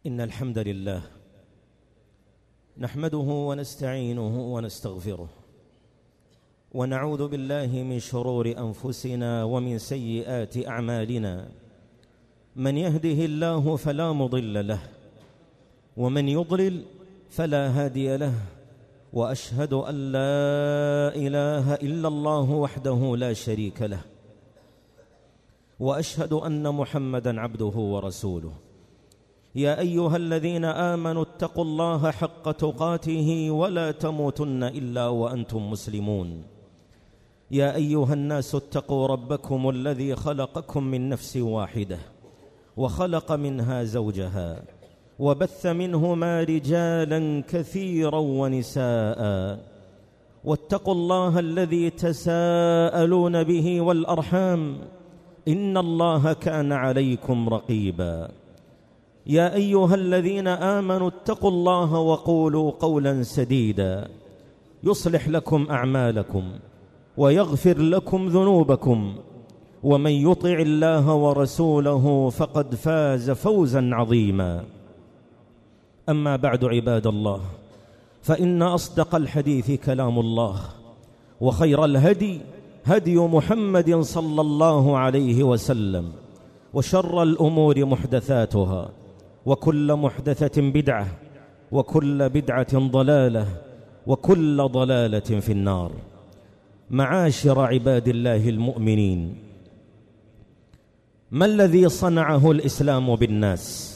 إن الحمد لله نحمده ونستعينه ونستغفره ونعوذ بالله من شرور أنفسنا ومن سيئات أعمالنا. من يهده الله فلا مضل له ومن يضلل فلا هادي له، وأشهد أن لا إله إلا الله وحده لا شريك له، وأشهد أن محمدًا عبده ورسوله. يا أيها الذين آمنوا اتقوا الله حق تقاته ولا تموتن إلا وأنتم مسلمون. يا أيها الناس اتقوا ربكم الذي خلقكم من نفس واحدة وخلق منها زوجها وبث منهما رجالا كثيرا ونساء، واتقوا الله الذي تساءلون به والأرحام إن الله كان عليكم رقيبا. يا أيها الذين آمنوا اتقوا الله وقولوا قولا سديدا يصلح لكم أعمالكم ويغفر لكم ذنوبكم، ومن يطع الله ورسوله فقد فاز فوزا عظيما. أما بعد عباد الله، فإن أصدق الحديث كلام الله، وخير الهدي هدي محمد صلى الله عليه وسلم، وشر الأمور محدثاتها، وكل محدثة بدعة، وكل بدعة ضلالة، وكل ضلالة في النار. معاشر عباد الله المؤمنين، ما الذي صنعه الإسلام بالناس؟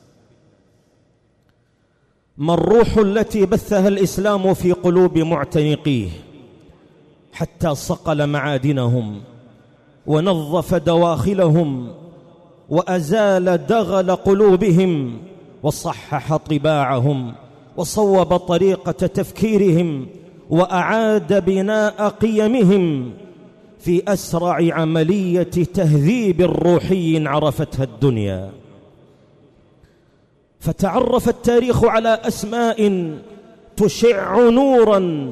ما الروح التي بثها الإسلام في قلوب معتنقيه حتى صقل معادنهم ونظف دواخلهم وأزال دغل قلوبهم وصحح طباعهم وصوب طريقة تفكيرهم وأعاد بناء قيمهم في أسرع عملية تهذيب روحي عرفتها الدنيا؟ فتعرف التاريخ على أسماء تشع نورا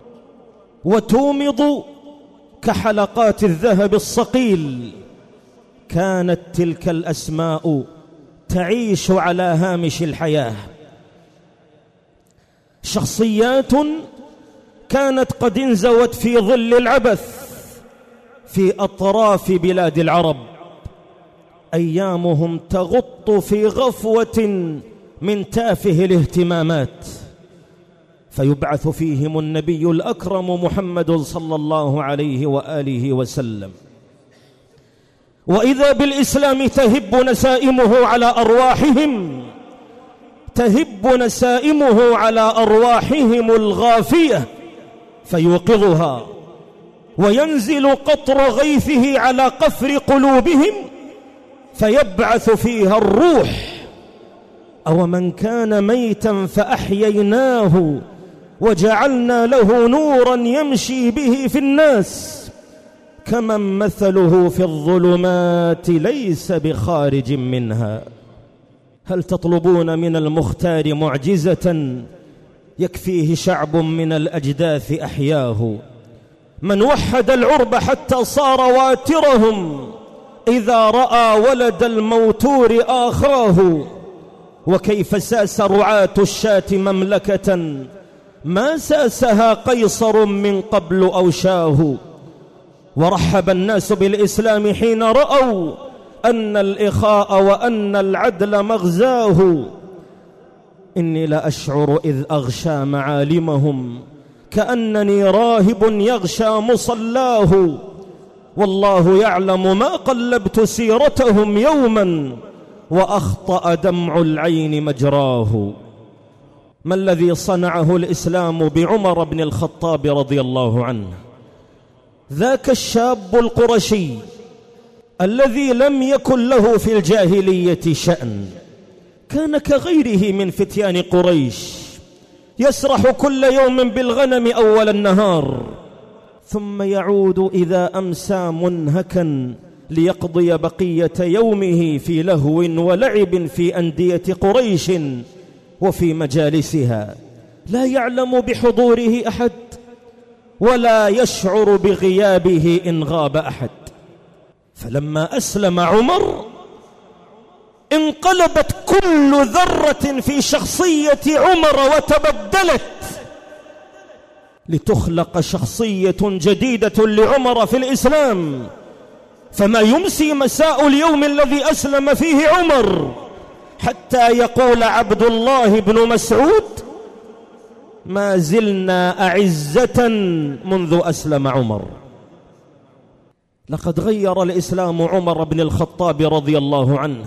وتومض كحلقات الذهب الصقيل. كانت تلك الأسماء تعيش على هامش الحياة، شخصيات كانت قد انزوت في ظل العبث في أطراف بلاد العرب، أيامهم تغط في غفوة من تافه الاهتمامات، فيبعث فيهم النبي الأكرم محمد صلى الله عليه وآله وسلم، وإذا بالإسلام تهب نسائمه على أرواحهم، تهب نسائمه على أرواحهم الغافية فيوقظها، وينزل قطر غيثه على قفر قلوبهم فيبعث فيها الروح. أو من كان ميتا فأحييناه وجعلنا له نورا يمشي به في الناس كمن مثله في الظلمات ليس بخارج منها. هل تطلبون من المختار معجزة يكفيه شعب من الأجداث أحياه؟ من وحد العرب حتى صار واترهم إذا رأى ولد الموتور آخاه. وكيف ساس رعاة الشاة مملكة ما ساسها قيصر من قبل أوشاه. ورحب الناس بالإسلام حين رأوا أن الإخاء وأن العدل مغزاه. إني لأشعر إذ أغشى معالمهم كأنني راهب يغشى مصلاه. والله يعلم ما قلبت سيرتهم يوما وأخطأ دمع العين مجراه. ما الذي صنعه الإسلام بعمر بن الخطاب رضي الله عنه؟ ذاك الشاب القرشي الذي لم يكن له في الجاهلية شأن، كان كغيره من فتيان قريش، يسرح كل يوم بالغنم أول النهار، ثم يعود إذا أمسى منهكا ليقضي بقية يومه في لهو ولعب في أندية قريش وفي مجالسها، لا يعلم بحضوره أحد ولا يشعر بغيابه إن غاب أحد. فلما أسلم عمر انقلبت كل ذرة في شخصية عمر وتبدلت لتخلق شخصية جديدة لعمر في الإسلام. فما يمسي مساء اليوم الذي أسلم فيه عمر حتى يقول عبد الله بن مسعود: ما زلنا أعزة منذ أسلم عمر. لقد غير الإسلام عمر بن الخطاب رضي الله عنه،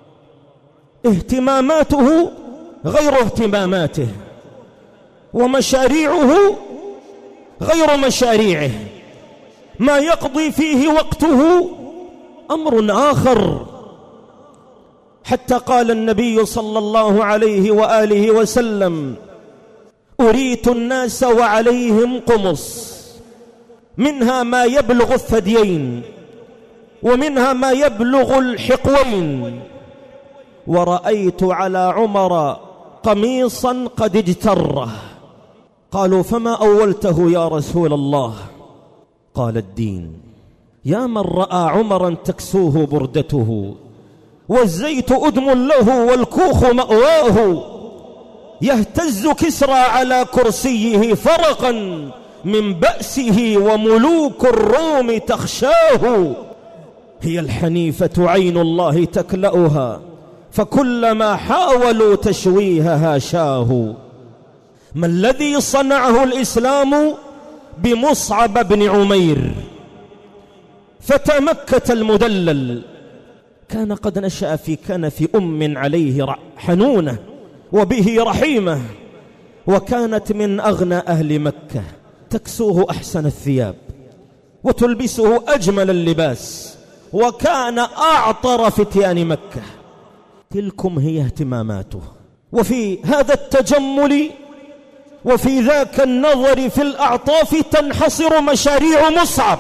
اهتماماته غير اهتماماته، ومشاريعه غير مشاريعه، ما يقضي فيه وقته أمر آخر. حتى قال النبي صلى الله عليه وآله وسلم: أريت الناس وعليهم قمص، منها ما يبلغ الثديين ومنها ما يبلغ الحقوين، ورأيت على عمر قميصا قد اجتره. قالوا: فما أولته يا رسول الله؟ قال: الدين. يا من رأى عمرا تكسوه بردته، والزيت أدم له والكوخ مأواه، يهتز كسرى على كرسيه فرقا من بأسه، وملوك الروم تخشاه. هي الحنيفة عين الله تكلأها، فكلما حاولوا تشويهها شاهوا. ما الذي صنعه الإسلام بمصعب بن عمير فتى مكة المدلل؟ كان قد نشأ في كنف أم عليه حنونة وبه رحيمة، وكانت من أغنى أهل مكة، تكسوه أحسن الثياب وتلبسه أجمل اللباس، وكان أعطر فتيان مكة. تلكم هي اهتماماته. وفي هذا التجمل وفي ذاك النظر في الأعطاف تنحصر مشاريع مصعب.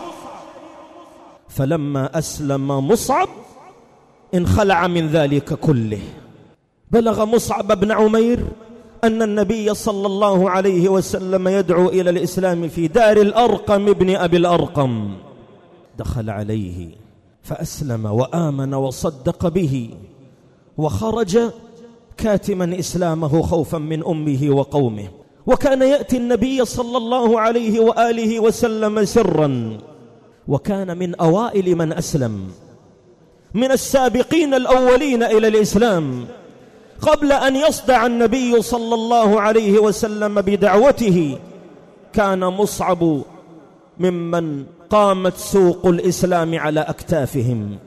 فلما أسلم مصعب انخلع من ذلك كله. بلغ مصعب بن عمير أن النبي صلى الله عليه وسلم يدعو إلى الإسلام في دار الأرقم ابن أبي الأرقم. دخل عليه فأسلم وآمن وصدق به، وخرج كاتما إسلامه خوفا من أمه وقومه. وكان يأتي النبي صلى الله عليه وآله وسلم سرا، وكان من أوائل من أسلم، من السابقين الأولين إلى الإسلام. قبل أن يصدع النبي صلى الله عليه وسلم بدعوته كان مصعب ممن قامت سوق الإسلام على أكتافهم،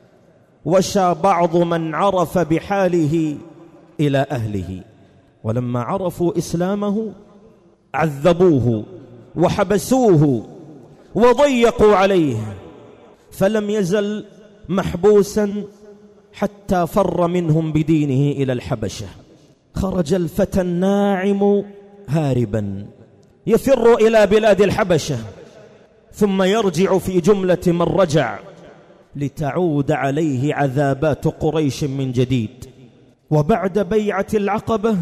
وشى بعض من عرف بحاله إلى أهله. ولما عرفوا إسلامه عذبوه وحبسوه وضيقوا عليه، فلم يزل محبوسا حتى فر منهم بدينه إلى الحبشة. خرج الفتى الناعم هاربا يفر إلى بلاد الحبشة، ثم يرجع في جملة من رجع لتعود عليه عذابات قريش من جديد. وبعد بيعة العقبة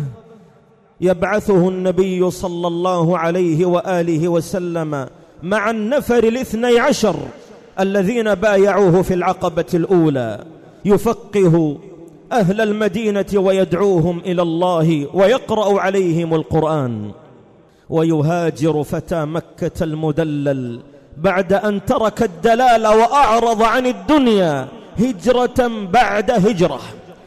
يبعثه النبي صلى الله عليه وآله وسلم مع النفر 12 الذين بايعوه في العقبة الأولى، يفقه أهل المدينة ويدعوهم إلى الله ويقرأ عليهم القرآن. ويهاجر فتى مكة المدلل بعد أن ترك الدلال وأعرض عن الدنيا هجرة بعد هجرة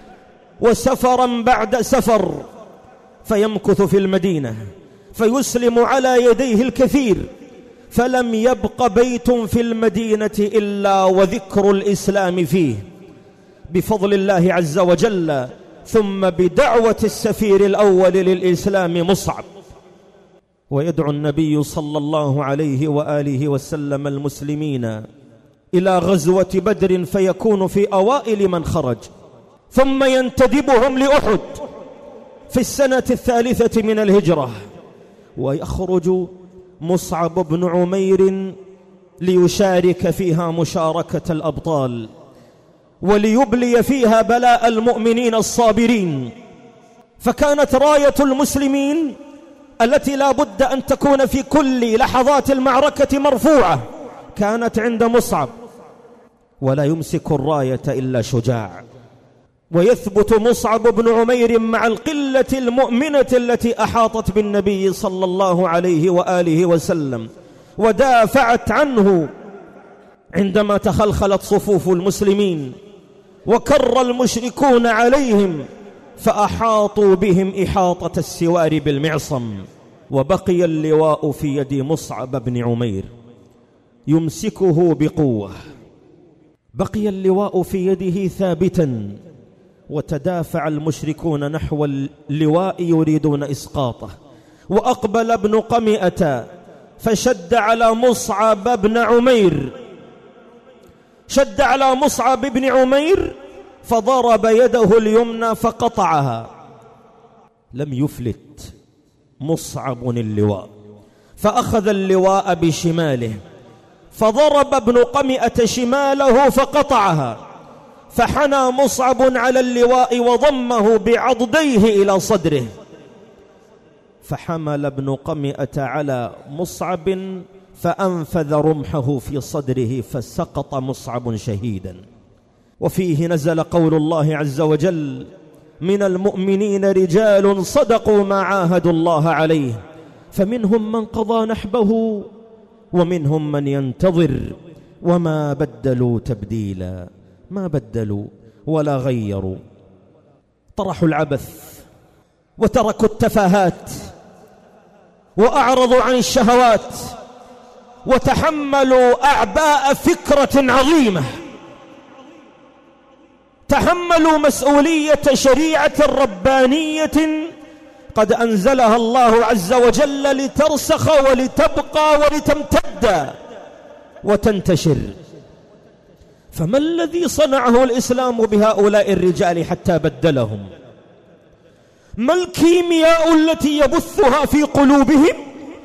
وسفرا بعد سفر، فيمكث في المدينة فيسلم على يديه الكثير، فلم يبق بيت في المدينة إلا وذكر الإسلام فيه بفضل الله عز وجل، ثم بدعوة السفير الأول للإسلام مصعب. ويدعو النبي صلى الله عليه وآله وسلم المسلمين إلى غزوة بدر، فيكون في أوائل من خرج، ثم ينتدبهم لأحد في السنة 3 من الهجرة. ويخرج مصعب بن عمير ليشارك فيها مشاركة الأبطال، وليبلي فيها بلاء المؤمنين الصابرين. فكانت راية المسلمين التي لا بد أن تكون في كل لحظات المعركة مرفوعة كانت عند مصعب، ولا يمسك الراية إلا شجاع، ويثبت مصعب بن عمير مع القلة المؤمنة التي أحاطت بالنبي صلى الله عليه وآله وسلم ودافعت عنه عندما تخلخلت صفوف المسلمين وكر المشركون عليهم، فأحاطوا بهم إحاطة السوار بالمعصم، وبقي اللواء في يد مصعب بن عمير يمسكه بقوة. بقي اللواء في يده ثابتا، وتدافع المشركون نحو اللواء يريدون إسقاطه، وأقبل ابن قمئة فشد على مصعب بن عمير، شد على مصعب بن عمير فضرب يده اليمنى فقطعها. لم يفلت مصعب اللواء، فأخذ اللواء بشماله فضرب ابن قمئة شماله فقطعها، فحنى مصعب على اللواء وضمه بعضديه إلى صدره، فحمل ابن قمئة على مصعب فأنفذ رمحه في صدره فسقط مصعب شهيدا. وفيه نزل قول الله عز وجل: من المؤمنين رجال صدقوا ما عاهدوا الله عليه فمنهم من قضى نحبه ومنهم من ينتظر وما بدلوا تبديلا. ما بدلوا ولا غيروا، طرحوا العبث وتركوا التفاهات وأعرضوا عن الشهوات وتحملوا أعباء فكرة عظيمة، تحملوا مسؤولية شريعة ربانية قد أنزلها الله عز وجل لترسخ ولتبقى ولتمتد وتنتشر. فما الذي صنعه الإسلام بهؤلاء الرجال حتى بدلهم؟ ما الكيمياء التي يبثها في قلوبهم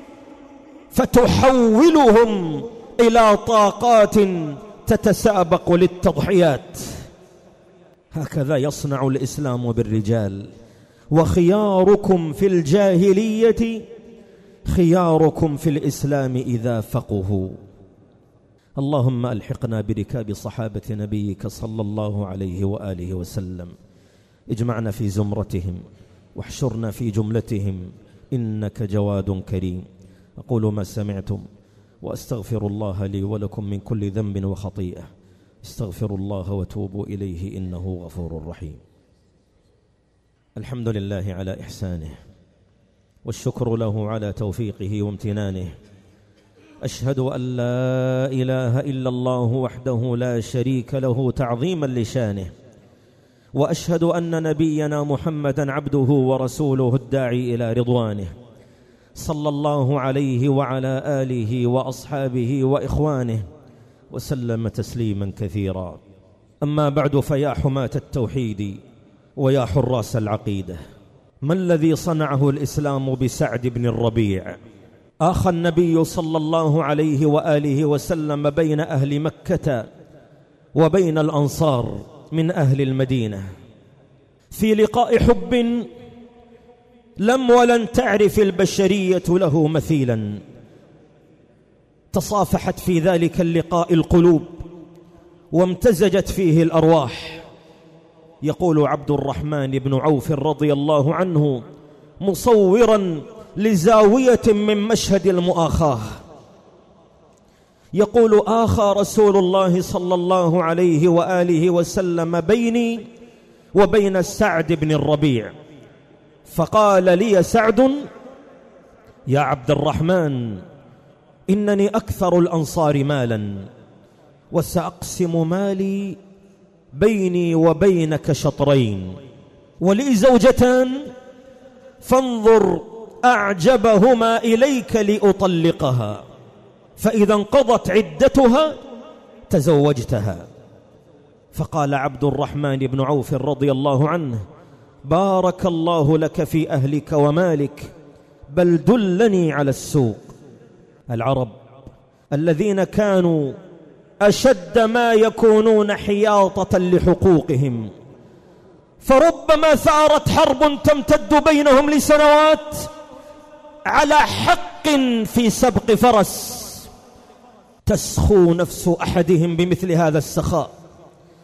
فتحولهم إلى طاقات تتسابق للتضحيات؟ هكذا يصنع الإسلام بالرجال. وخياركم في الجاهلية خياركم في الإسلام إذا فقهوا. اللهم ألحقنا بركاب صحابة نبيك صلى الله عليه وآله وسلم، اجمعنا في زمرتهم واحشرنا في جملتهم، إنك جواد كريم. أقول ما سمعتم وأستغفر الله لي ولكم من كل ذنب وخطيئة، استغفروا الله وتوبوا إليه إنه غفور رحيم. الحمد لله على إحسانه والشكر له على توفيقه وامتنانه. أشهد أن لا إله إلا الله وحده لا شريك له تعظيما لشانه، وأشهد أن نبينا محمدا عبده ورسوله الداعي إلى رضوانه، صلى الله عليه وعلى آله وأصحابه وإخوانه وسلم تسليما كثيرا. أما بعد، فيا حماة التوحيد ويا حراس العقيدة، ما الذي صنعه الإسلام بسعد بن الربيع؟ آخى النبي صلى الله عليه وآله وسلم بين أهل مكة وبين الأنصار من أهل المدينة في لقاء حب لم ولن تعرف البشرية له مثيلا. تصافحت في ذلك اللقاء القلوب وامتزجت فيه الأرواح. يقول عبد الرحمن بن عوف رضي الله عنه مصورا لزاوية من مشهد المؤاخاة، يقول: آخى رسول الله صلى الله عليه وآله وسلم بيني وبين سعد بن الربيع، فقال لي سعد: يا عبد الرحمن، إنني أكثر الأنصار مالا وسأقسم مالي بيني وبينك شطرين، ولي زوجتان فانظر أعجبهما إليك لأطلقها، فإذا انقضت عدتها تزوجتها. فقال عبد الرحمن بن عوف رضي الله عنه: بارك الله لك في أهلك ومالك، بل دلني على السوق. العرب الذين كانوا أشد ما يكونون حياطة لحقوقهم، فربما ثارت حرب تمتد بينهم لسنوات على حق في سبق فرس، تسخو نفس أحدهم بمثل هذا السخاء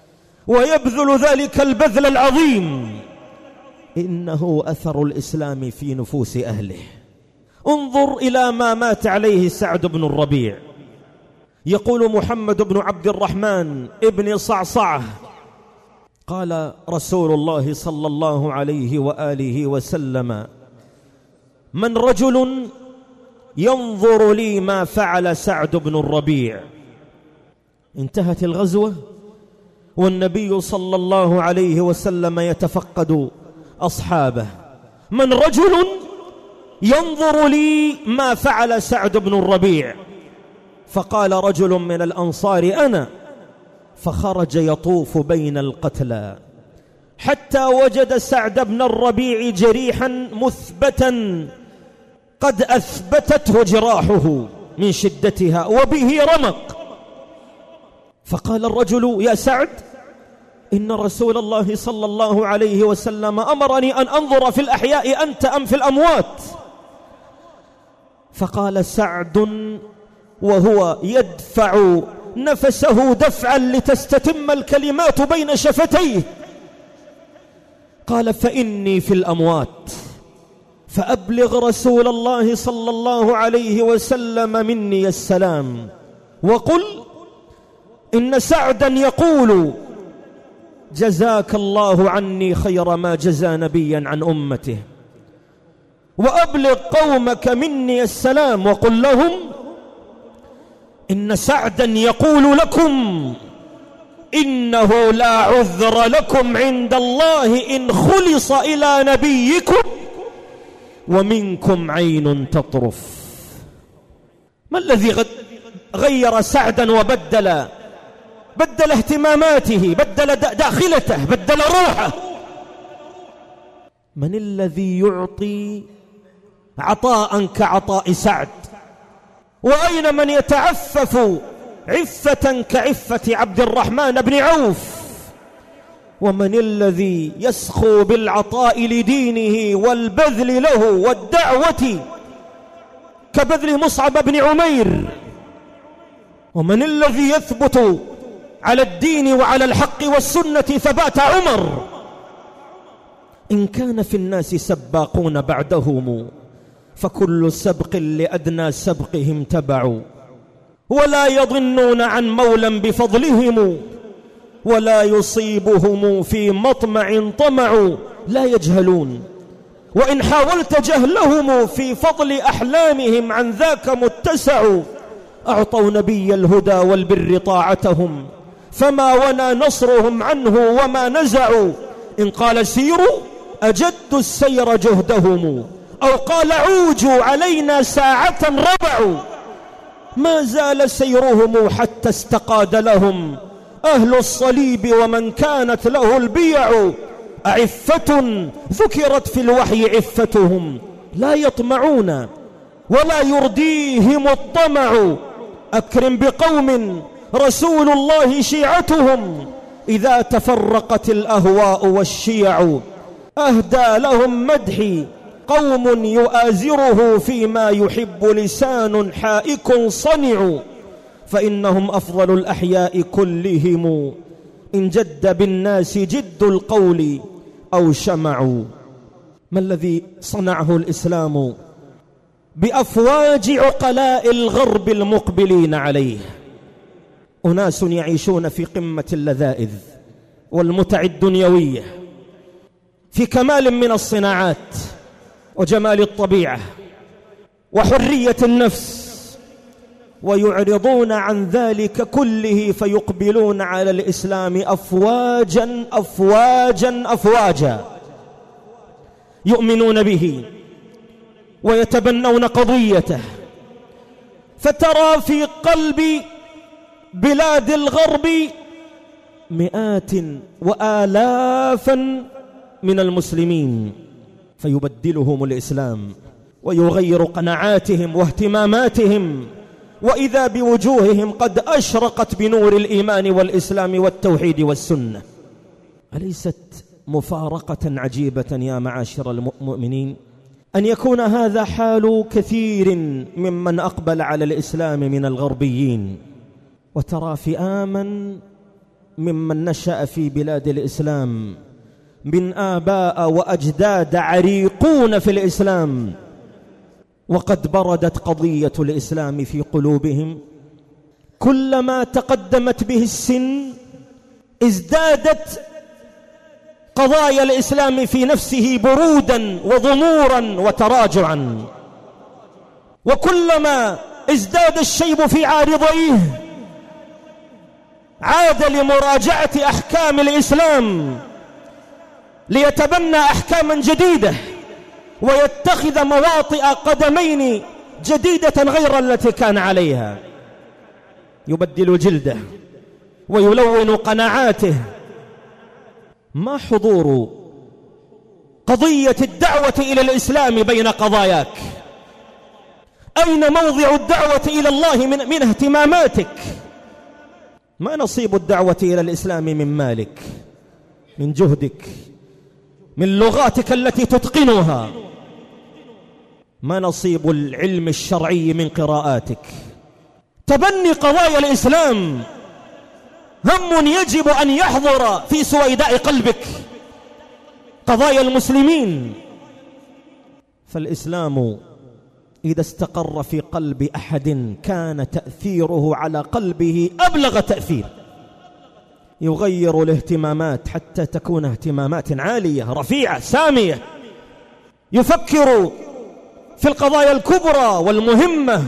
ويبذل ذلك البذل العظيم، إنه أثر الإسلام في نفوس أهله. انظر إلى ما مات عليه سعد بن الربيع. يقول محمد بن عبد الرحمن ابن صعصعة: قال رسول الله صلى الله عليه وآله وسلم: من رجل ينظر لي ما فعل سعد بن الربيع. انتهت الغزوة والنبي صلى الله عليه وسلم يتفقد أصحابه: من رجل ينظر لي ما فعل سعد بن الربيع؟ فقال رجل من الأنصار: أنا. فخرج يطوف بين القتلى حتى وجد سعد بن الربيع جريحا مثبتا قد أثبتته جراحه من شدتها وبه رمق. فقال الرجل: يا سعد، إن رسول الله صلى الله عليه وسلم أمرني أن أنظر في الأحياء أنت أم في الأموات؟ فقال سعد وهو يدفع نفسه دفعا لتستتم الكلمات بين شفتيه، قال: فإني في الأموات، فأبلغ رسول الله صلى الله عليه وسلم مني السلام، وقل إن سعدا يقول: جزاك الله عني خير ما جزى نبيا عن أمته، وأبلغ قومك مني السلام، وقل لهم إن سعدا يقول لكم إنه لا عذر لكم عند الله إن خلص إلى نبيكم ومنكم عين تطرف. ما الذي غير سعدا وبدل اهتماماته، بدل داخلته، بدل روحه؟ من الذي يعطي عطاء كعطاء سعد؟ وأين من يتعفف عفة كعفة عبد الرحمن بن عوف؟ ومن الذي يسخو بالعطاء لدينه والبذل له والدعوة كبذل مصعب بن عمير؟ ومن الذي يثبت على الدين وعلى الحق والسنة ثبات عمر؟ إن كان في الناس سباقون بعدهم فكل سبق لأدنى سبقهم تبعوا، ولا يظنون عن مولى بفضلهم، ولا يصيبهم في مطمع طمع. لا يجهلون، وإن حاولت جهلهم في فضل أحلامهم عن ذاك متسع. أعطوا نبي الهدى والبر طاعتهم، فما ونا نصرهم عنه وما نزعوا. إن قال سيروا أجدوا السير جهدهم، أو قال عوجوا علينا ساعة ربعوا. ما زال سيرهم حتى استقاد لهم أهل الصليب ومن كانت له البيع. أعفة ذكرت في الوحي عفتهم، لا يطمعون ولا يرديهم الطمع. أكرم بقوم رسول الله شيعتهم، إذا تفرقت الأهواء والشيع. أهدى لهم مدحي قوم يؤازره فيما يحب لسان حائك صنع. فإنهم أفضل الأحياء كلهم، إن جد بالناس جد القول أو شمعوا. ما الذي صنعه الإسلام بأفواج عقلاء الغرب المقبلين عليه؟ أناس يعيشون في قمة اللذائذ والمتع الدنيوية، في كمال من الصناعات وجمال الطبيعة وحرية النفس، ويعرضون عن ذلك كله فيقبلون على الإسلام أفواجا أفواجا أفواجا، يؤمنون به ويتبنون قضيته. فترى في قلب بلاد الغرب مئات وآلافا من المسلمين، فيبدلهم الإسلام ويغير قناعاتهم واهتماماتهم، وإذا بوجوههم قد أشرقت بنور الإيمان والإسلام والتوحيد والسنة. أليست مفارقة عجيبة يا معاشر المؤمنين أن يكون هذا حال كثير ممن أقبل على الإسلام من الغربيين، وترى فئاما ممن نشأ في بلاد الإسلام من آباء وأجداد عريقون في الإسلام، وقد بردت قضية الإسلام في قلوبهم. كلما تقدمت به السن ازدادت قضايا الإسلام في نفسه برودا وضمورا وتراجعا، وكلما ازداد الشيب في عارضيه عاد لمراجعة أحكام الإسلام ليتبنى أحكاما جديدة ويتخذ مواطئ قدمين جديدة غير التي كان عليها، يبدل جلده ويلون قناعاته. ما حضور قضية الدعوة إلى الإسلام بين قضاياك؟ أين موضع الدعوة إلى الله من اهتماماتك؟ ما نصيب الدعوة إلى الإسلام من مالك، من جهدك، من لغاتك التي تتقنها؟ ما نصيب العلم الشرعي من قراءاتك؟ تبني قضايا الإسلام هم يجب أن يحضر في سويداء قلبك، قضايا المسلمين. فالإسلام إذا استقر في قلب أحد كان تأثيره على قلبه أبلغ تأثير، يغير الاهتمامات حتى تكون اهتمامات عالية رفيعة سامية، يفكر في القضايا الكبرى والمهمة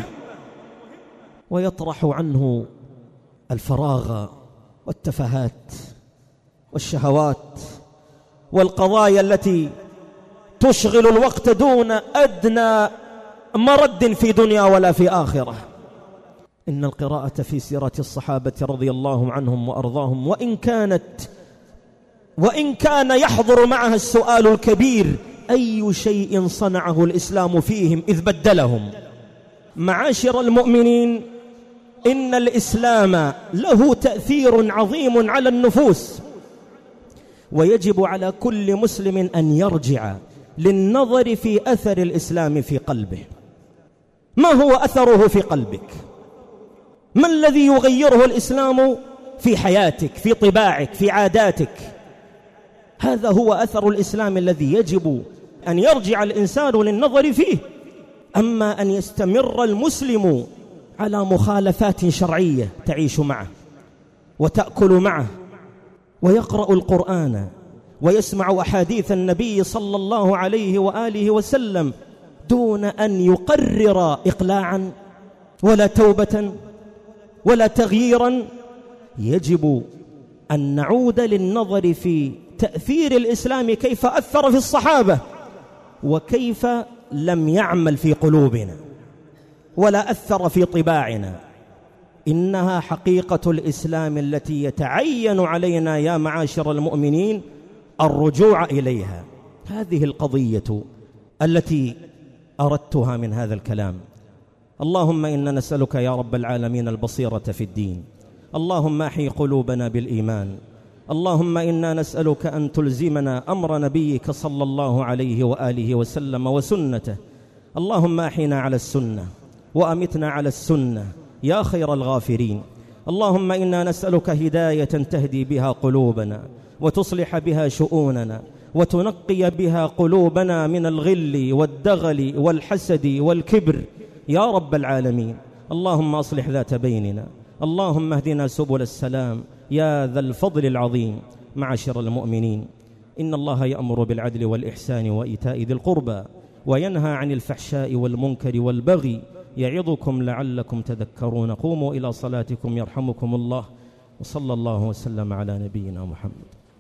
ويطرح عنه الفراغ والتفاهات والشهوات والقضايا التي تشغل الوقت دون أدنى مرد في دنيا ولا في آخرة. إن القراءة في سيرة الصحابة رضي الله عنهم وأرضاهم وإن كان يحضر معها السؤال الكبير: أي شيء صنعه الإسلام فيهم إذ بدلهم؟ معاشر المؤمنين، إن الإسلام له تأثير عظيم على النفوس، ويجب على كل مسلم أن يرجع للنظر في أثر الإسلام في قلبه. ما هو أثره في قلبك؟ ما الذي يغيره الإسلام في حياتك، في طباعك، في عاداتك؟ هذا هو أثر الإسلام الذي يجب أن يرجع الإنسان للنظر فيه. أما أن يستمر المسلم على مخالفات شرعية تعيش معه وتأكل معه ويقرأ القرآن ويسمع أحاديث النبي صلى الله عليه وآله وسلم دون أن يقرر إقلاعا ولا توبة ولا تغييرا، يجب أن نعود للنظر في تأثير الإسلام، كيف أثر في الصحابة وكيف لم يعمل في قلوبنا ولا أثر في طباعنا. إنها حقيقة الإسلام التي يتعين علينا يا معاشر المؤمنين الرجوع إليها. هذه القضية التي أردتها من هذا الكلام. اللهم إنا نسألك يا رب العالمين البصيرة في الدين، اللهم أحي قلوبنا بالإيمان، اللهم إنا نسألك أن تلزمنا أمر نبيك صلى الله عليه وآله وسلم وسنته، اللهم أحينا على السنة وأمتنا على السنة يا خير الغافرين. اللهم إنا نسألك هداية تهدي بها قلوبنا وتصلح بها شؤوننا وتنقي بها قلوبنا من الغل والدغل والحسد والكبر يا رب العالمين. اللهم أصلح ذات بيننا، اللهم اهدنا سبل السلام يا ذا الفضل العظيم. معاشر المؤمنين، إن الله يأمر بالعدل والإحسان وإيتاء ذي القربى وينهى عن الفحشاء والمنكر والبغي يعظكم لعلكم تذكرون. قوموا إلى صلاتكم يرحمكم الله، وصلى الله وسلم على نبينا محمد.